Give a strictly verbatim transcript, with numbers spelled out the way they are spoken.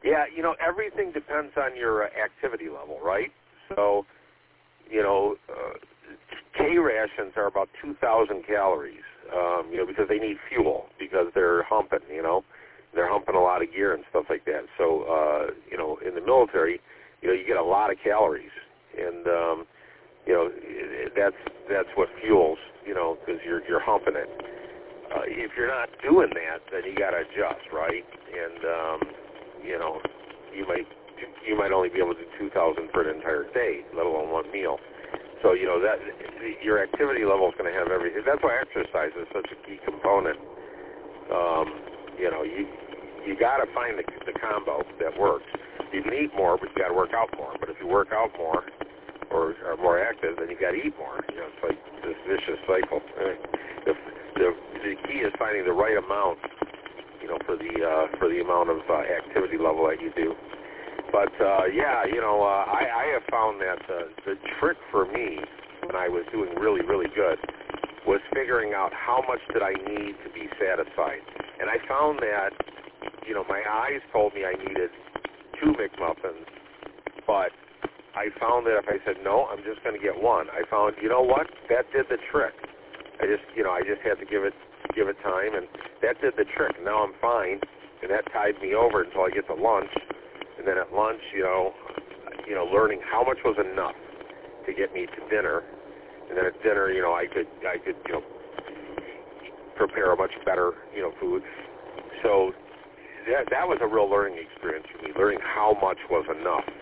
Yeah, you know, everything depends on your uh, activity level, right? So, you know, uh, K rations are about two thousand calories, um, you know, because they need fuel, because they're humping, you know. They're humping a lot of gear and stuff like that. So, uh, you know, in the military, you know, you get a lot of calories. And, um, you know, that's that's what fuels, you know, because you're, you're humping it. Uh, if you're not doing that, then you got to adjust, right? And, um, you know, you might you might only be able to do two thousand for an entire day, let alone one meal. So, you know, that your activity level is going to have everything. That's why exercise is such a key component. Um, you know, you you got to find the, the combo that works. You can eat more, but you got to work out more. But if you work out more or are more active, then you got to eat more. You know, it's like this vicious cycle. The, the, the key is finding the right amount, you know, for the uh, for the amount of uh, activity level that you do. But uh, yeah, you know, uh, I, I have found that uh, the trick for me when I was doing really, really good was figuring out how much did I need to be satisfied. And I found that, you know, my eyes told me I needed two McMuffins, but I found that if I said, no, I'm just going to get one, I found, you know what, that did the trick. I just, you know, I just had to give it give it time, and that did the trick. Now I'm fine, and that tied me over until I get to lunch. And then at lunch, you know, you know, learning how much was enough to get me to dinner. And then at dinner, you know, I could, I could, you know, prepare a much better, you know, food. So that that was a real learning experience for me, learning how much was enough.